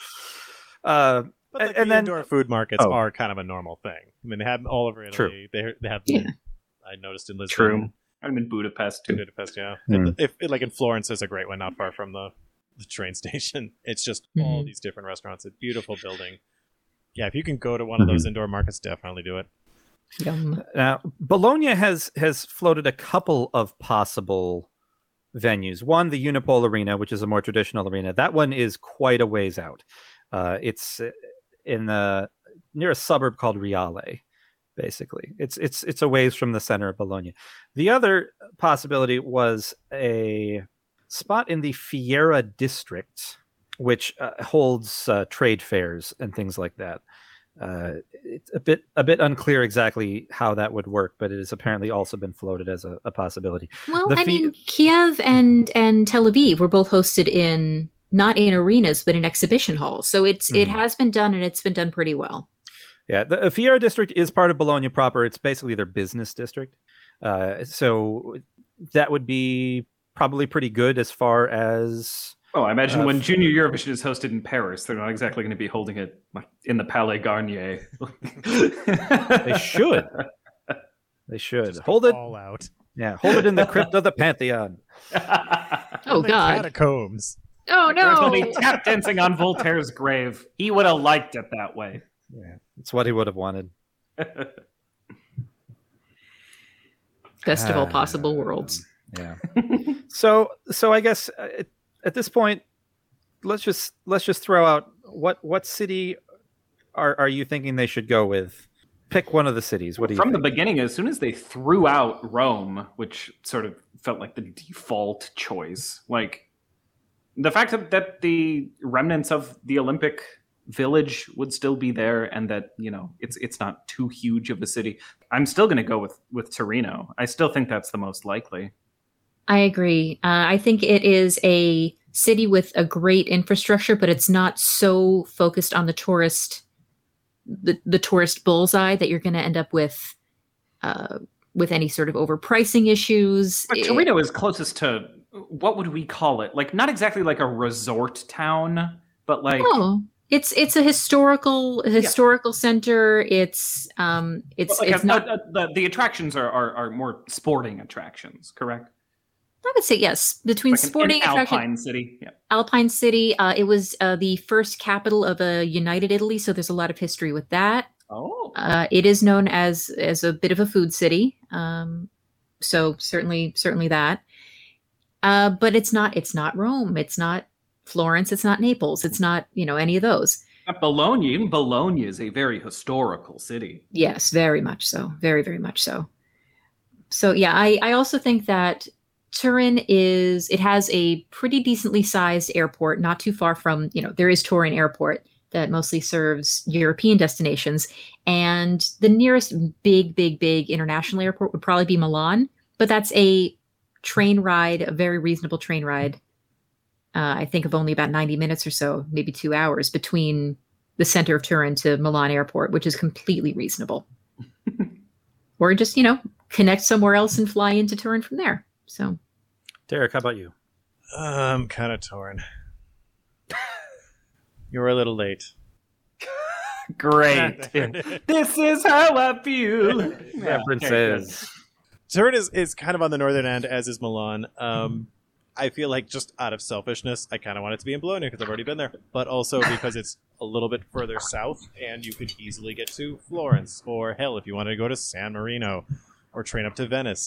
But like, And the then- indoor food markets Oh. are kind of a normal thing. I mean, they have them all over Italy. True. They have Yeah. them. I noticed in Lisbon. True. I'm in Budapest too. Budapest, yeah. Mm. If like in Florence, there's a great one not far from the train station. It's just all Mhm. these different restaurants. A beautiful building. Yeah, if you can go to one of those indoor markets, definitely do it. Yum. Now, Bologna has floated a couple of possible venues. One, the Unipol Arena, which is a more traditional arena. That one is quite a ways out. It's near a suburb called Riale, basically. It's a ways from the center of Bologna. The other possibility was a spot in the Fiera district, which holds trade fairs and things like that. It's a bit unclear exactly how that would work, but it has apparently also been floated as a possibility. Well, The I mean, Kiev and Tel Aviv were both hosted in not in arenas but in exhibition halls, so it has been done, and it's been done pretty well. Yeah, the Fiera district is part of Bologna proper. It's basically their business district. So that would be probably pretty good as far as... Oh, I imagine when Junior Eurovision is hosted in Paris, they're not exactly going to be holding it like, in the Palais Garnier. They should. They should. Just Hold it. all out. Yeah, hold it in the crypt of the Pantheon. Oh The God! Catacombs. Oh There's no! going to be tap dancing on Voltaire's grave. He would have liked it that way. Yeah, it's what he would have wanted. Best of all possible worlds. Yeah. So I guess at this point, let's just throw out what city are you thinking they should go with? Pick one of the cities. What do you From think? the beginning, as soon as they threw out Rome, which sort of felt like the default choice, like the fact that the remnants of the Olympic Village would still be there, and that it's not too huge of a city, I'm still going to go with Torino. I still think that's the most likely. I agree. I think it is a city with a great infrastructure, but it's not so focused on the tourist bullseye that you're going to end up with any sort of overpricing issues. But Torino is closest to, what would we call it? Like, not exactly like a resort town, but like... Oh, It's a historical center. It's But not. The attractions are more sporting attractions, correct? I would say yes. Between Like sporting an attraction, Alpine city. Yeah. Alpine City. It was the first capital of a united Italy, so there's a lot of history with that. Oh. It is known as a bit of a food city. So certainly that. But it's not Rome. It's not Florence. It's not Naples. It's not any of those. Bologna, even Bologna is a very historical city. Yes, very much so. Very, very much so. So yeah, I also think that Turin it has a pretty decently sized airport, not too far from, there is Turin Airport that mostly serves European destinations. And the nearest big international airport would probably be Milan, but that's a train ride, a very reasonable train ride. I think of only about 90 minutes or so, maybe 2 hours between the center of Turin to Milan Airport, which is completely reasonable. Or just, connect somewhere else and fly into Turin from there. So, Derek, how about you? I'm kind of torn. You're a little late. Great. This is how I feel. References. Turin is kind of on the northern end, as is Milan. I feel like just out of selfishness, I kind of want it to be in Bologna because I've already been there, but also because it's a little bit further south and you could easily get to Florence, or hell, if you wanted to go to San Marino or train up to Venice.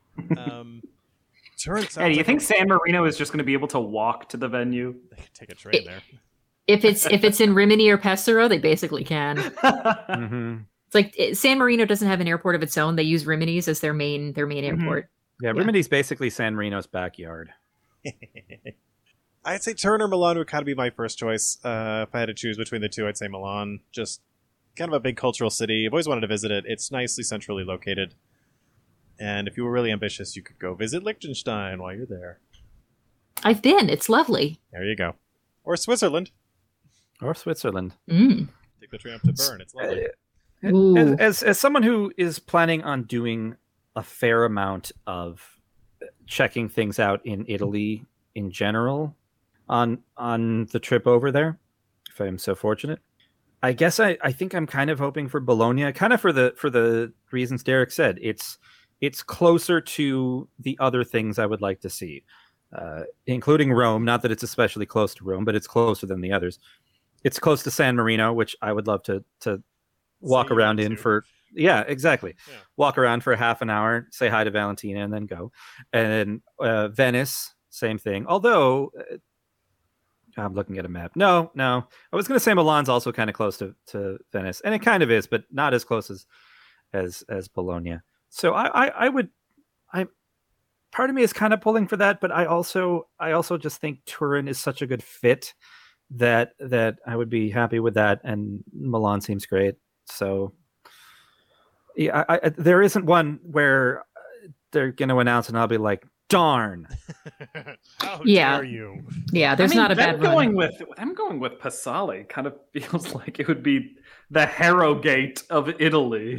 Turin sounds Hey, do you think San Marino is just going to be able to walk to the venue? They could take a train there. If it's in Rimini or Pesaro, they basically can. Mm-hmm. It's like San Marino doesn't have an airport of its own. They use Rimini's as their main airport. Yeah, Rimini's basically San Marino's backyard. I'd say Turin or Milan would kind of be my first choice. If I had to choose between the two, I'd say Milan. Just kind of a big cultural city. I've always wanted to visit it. It's nicely centrally located. And if you were really ambitious, you could go visit Liechtenstein while you're there. I've been. It's lovely. There you go. Or Switzerland. Or Switzerland. Take the train up to Bern. It's lovely. As someone who is planning on doing a fair amount of checking things out in Italy in general on the trip over there, if I'm so fortunate, I guess I think I'm kind of hoping for Bologna, kind of for the reasons Derek said. It's closer to the other things I would like to see, including Rome. Not that it's especially close to Rome, but it's closer than the others. It's close to San Marino, which I would love to walk around in for. Yeah, exactly. Yeah. Walk around for half an hour, say hi to Valentina, and then go. And then Venice, same thing. Although I'm looking at a map. No. I was going to say Milan's also kind of close to Venice, and it kind of is, but not as close as Bologna. So I would. Part of me is kind of pulling for that, but I also just think Turin is such a good fit that I would be happy with that, and Milan seems great. So. Yeah, there isn't one where they're going to announce and I'll be like, darn. How dare you? Yeah, there's not a bad one. I'm going with Passale. Kind of feels like it would be the Harrogate of Italy.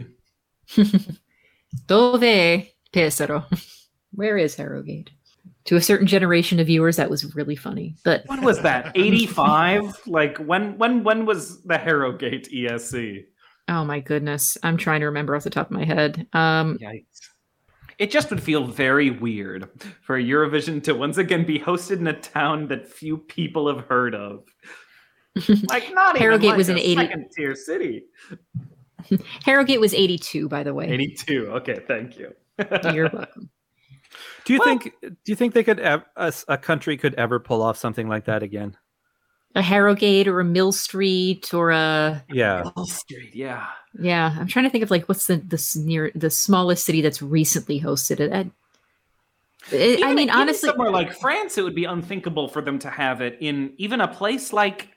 Dove Pesaro? Where is Harrogate? To a certain generation of viewers, that was really funny. But when was that? 85? Like when was the Harrogate ESC? Oh my goodness. I'm trying to remember off the top of my head. Yikes. It just would feel very weird for Eurovision to once again be hosted in a town that few people have heard of. Like not Harrogate even like was a an second tier city. Harrogate was 82, by the way. 82. Okay, thank you. You're welcome. Do you think they could a country could ever pull off something like that again? A Harrogate or a Mill Street or a Mill Street, yeah. I'm trying to think of like what's the smallest city that's recently hosted it. I mean, honestly, somewhere like France, it would be unthinkable for them to have it in even a place like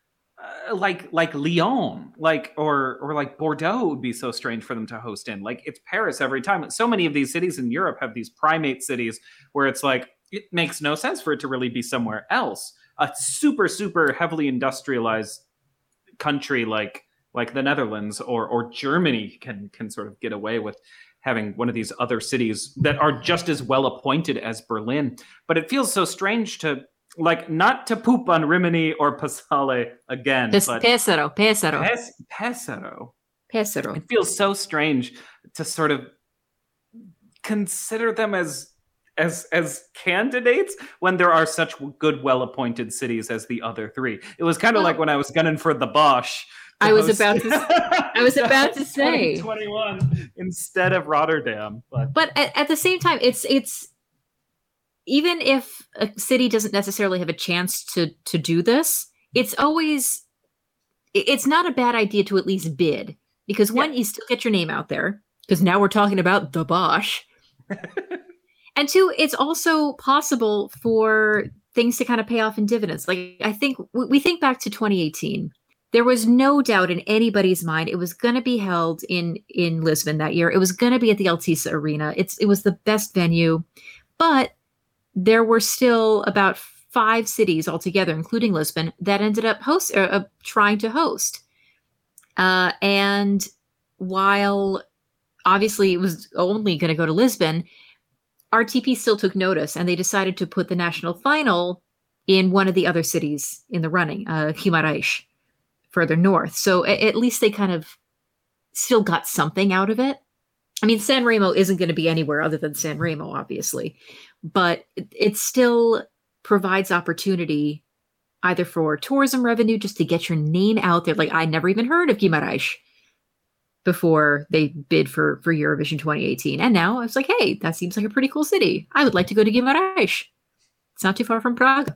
Lyon, or like Bordeaux would be so strange for them to host in. Like it's Paris every time. So many of these cities in Europe have these primate cities where it's like it makes no sense for it to really be somewhere else. A super, super heavily industrialized country like the Netherlands or Germany can sort of get away with having one of these other cities that are just as well appointed as Berlin. But it feels so strange to like, not to poop on Rimini or Passale again, but Pesaro. Pesaro. It feels so strange to sort of consider them as candidates when there are such good, well-appointed cities as the other three. It was kind of like when I was gunning for the Bosch. I was about to say 2021 instead of Rotterdam, but at the same time, it's even if a city doesn't necessarily have a chance to do this, it's not a bad idea to at least bid, because one, you still get your name out there, because now we're talking about the Bosch. And two, it's also possible for things to kind of pay off in dividends. Like, I think we think back to 2018. There was no doubt in anybody's mind it was going to be held in Lisbon that year. It was going to be at the Altice Arena. It was the best venue, but there were still about 5 cities altogether, including Lisbon, that ended up trying to host. And while obviously it was only going to go to Lisbon, RTP still took notice, and they decided to put the national final in one of the other cities in the running, Guimarães, further north. So at least they kind of still got something out of it. I mean, San Remo isn't going to be anywhere other than San Remo, obviously, but it still provides opportunity either for tourism revenue, just to get your name out there. Like, I never even heard of Guimarães before they bid for Eurovision 2018. And now I was like, hey, that seems like a pretty cool city. I would like to go to Guimarães. It's not too far from Prague.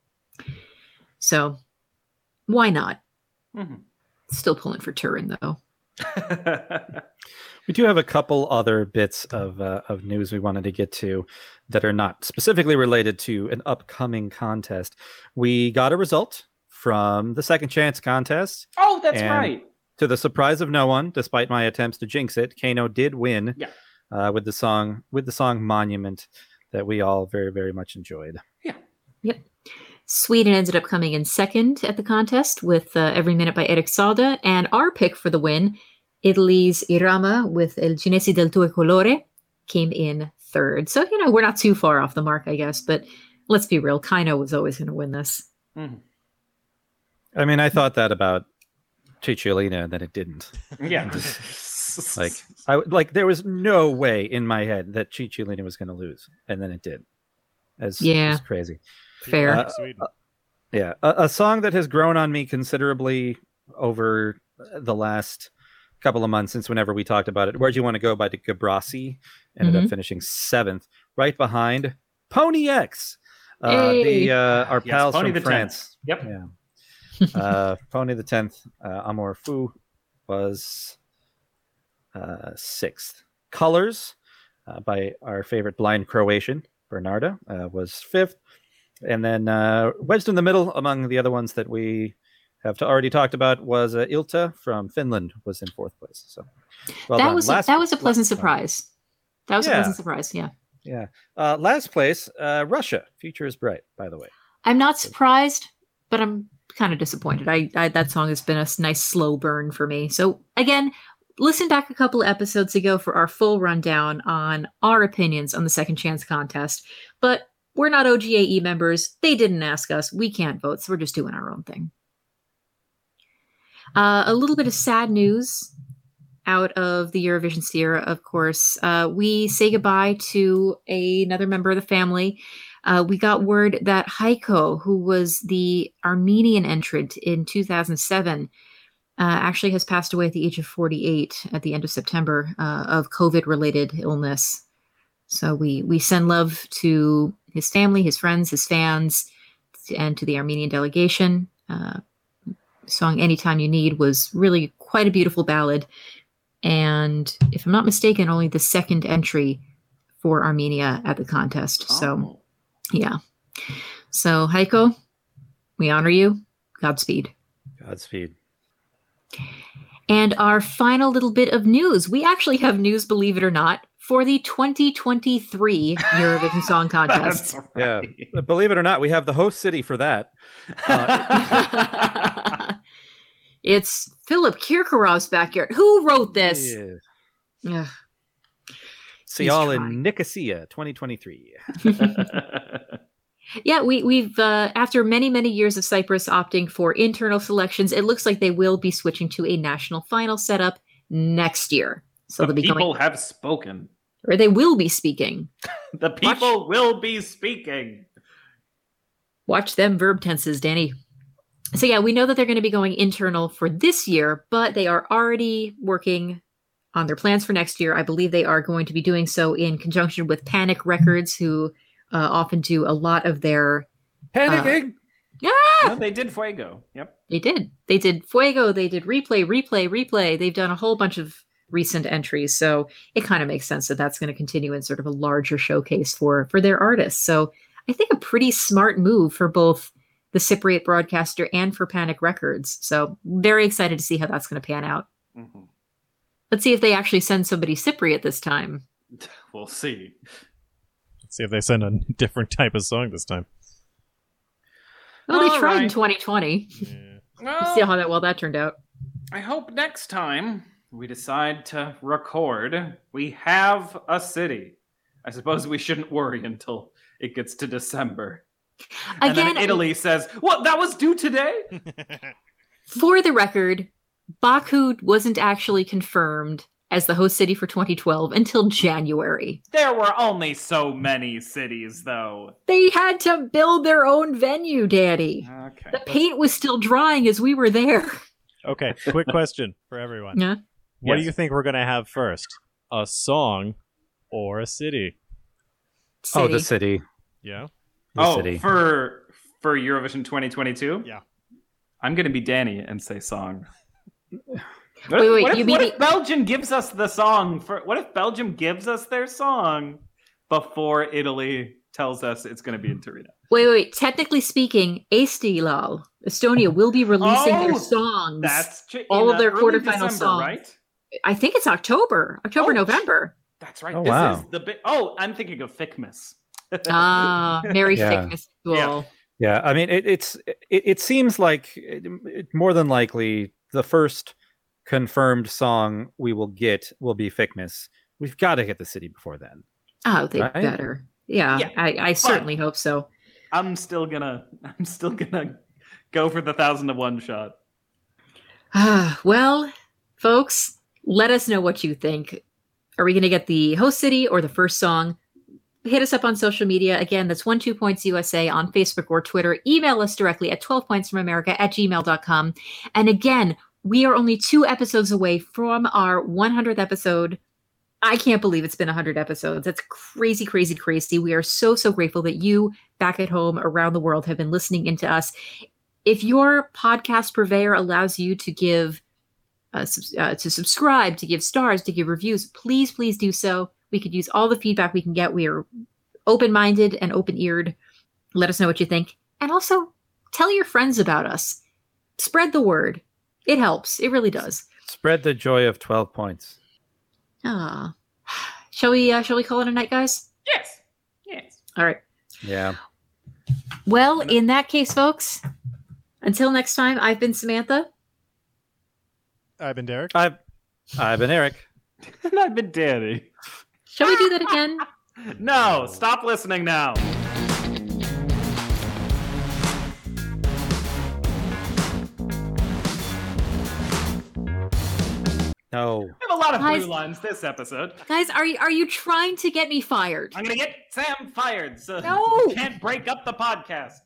So why not? Mm-hmm. Still pulling for Turin, though. We do have a couple other bits of news we wanted to get to that are not specifically related to an upcoming contest. We got a result from the Second Chance contest. Oh, that's right. To the surprise of no one, despite my attempts to jinx it, Kano did win with the song Monument that we all very, very much enjoyed. Yeah. Yep. Sweden ended up coming in second at the contest with Every Minute by Eric Salda, and our pick for the win, Italy's Irama with El Cinesi del Tuo Colore, came in third. So, we're not too far off the mark, I guess, but let's be real, Kano was always going to win this. Mm-hmm. I mean, I thought that about Cicciolina, and then it didn't. Yeah. There was no way in my head that Cicciolina was going to lose, and then it did. It was crazy. Fair. A song that has grown on me considerably over the last couple of months since whenever we talked about it. Where'd You Want to Go by the Gabrasi ended up finishing 7th, right behind Pony X, our pals Pony from France. 10th. Yep. Yeah. Pony the 10th, Amour Fou was 6th. Colors by our favorite blind Croatian, Bernarda, was 5th. And then wedged in the middle among the other ones that we have already talked about was Ilta from Finland was in 4th place. So that was a pleasant surprise. That was a pleasant surprise. Yeah. Yeah. Last place, Russia. Future is Bright, by the way. I'm not surprised, but I'm kind of disappointed. I that song has been a nice slow burn for me. So again, listen back a couple of episodes ago for our full rundown on our opinions on the Second Chance contest. But we're not OGAE members. They didn't ask us. We can't vote, so we're just doing our own thing. A little bit of sad news out of the Eurovision Sierra, of course. We say goodbye to another member of the family. We got word that Heiko, who was the Armenian entrant in 2007, actually has passed away at the age of 48 at the end of September of COVID-related illness. So we send love to his family, his friends, his fans, and to the Armenian delegation. Song Anytime You Need was really quite a beautiful ballad. And if I'm not mistaken, only the second entry for Armenia at the contest. So, yeah. So, Heiko, we honor you. Godspeed. Godspeed. And our final little bit of news. We actually have news, believe it or not, for the 2023 Eurovision Song Contest. Right. Yeah. Believe it or not, we have the host city for that. It's Philip Kirkorov's backyard. Who wrote this? Yeah. See y'all in Nicosia 2023. Yeah, we've after many years of Cyprus opting for internal selections, it looks like they will be switching to a national final setup next year. So the they'll be people have spoken. or they will be speaking. The people will be speaking. Watch them verb tenses, Danny. So yeah, we know that they're going to be going internal for this year, but they are already working on their plans for next year. I believe they are going to be doing so in conjunction with Panic Records, who often do a lot of their Panicking. No, they did Fuego. Yep. They did. They did Fuego. They did Replay. They've done a whole bunch of recent entries. So it kind of makes sense that that's going to continue in sort of a larger showcase for their artists. So I think a pretty smart move for both the Cypriot broadcaster and for Panic Records. So very excited to see how that's going to pan out. Mm-hmm. Let's see if they actually send somebody Cypriot this time. We'll see. Let's see if they send a different type of song this time. Well, they All tried in right. 2020. Yeah. Well, See how well that turned out. I hope next time we decide to record, we have a city. I suppose we shouldn't worry until it gets to December. And Again, then Italy says, "What? That was due today?" for the record, Baku wasn't actually confirmed as the host city for 2012 until January. There were only so many cities, though. They had to build their own venue, Daddy. Okay. The paint was still drying as we were there. Okay, quick question for everyone. Yeah. What do Yes. you think we're going to have first? A song or a city? Oh, the city. Yeah. The city. for Eurovision 2022? Yeah. I'm going to be Danny and say song. Wait, what you if, mean what if Belgium gives us the song what if Belgium gives us their song before Italy tells us it's going to be in Torino? Wait. Technically speaking, Estilal, Estonia, will be releasing Oh, their songs. That's all of their early quarterfinal December, songs. right? I think it's October, Oh, November. That's right. Oh, This wow. is the big. Oh, I'm thinking of Fickmas. Ah, Merry Yeah. Thickness Duel. Yeah, I mean, it seems like more than likely the first confirmed song we will get will be Fickmas. We've got to get the city before then. Oh, they Right? better. Yeah, Yeah, I certainly hope so. I'm still gonna go for the 1,001 shot. Well, folks, let us know what you think. Are we going to get the host city or the first song? Hit us up on social media. Again, that's 12 Points USA on Facebook or Twitter. Email us directly at 12pointsfromamerica@gmail.com. And again, we are only 2 episodes away from our 100th episode. I can't believe it's been 100 episodes. That's crazy, crazy, crazy. We are so grateful that you back at home around the world have been listening into us. If your podcast purveyor allows you to give, to subscribe, to give stars, to give reviews, please do so. We could use all the feedback we can get. We are open-minded and open-eared. Let us know what you think. And also, tell your friends about us. Spread the word. It helps. It really does. Spread the joy of 12 points. Ah, shall we call it a night, guys? Yes. All right. Yeah. Well, in that case, folks, until next time, I've been Samantha. I've been Derek. I've been Eric. And I've been Danny. Shall we do that again? No, stop listening now. No. I have a lot of Guys- blue lines this episode. Guys, are you trying to get me fired? I'm gonna get Sam fired, so No. you can't break up the podcast.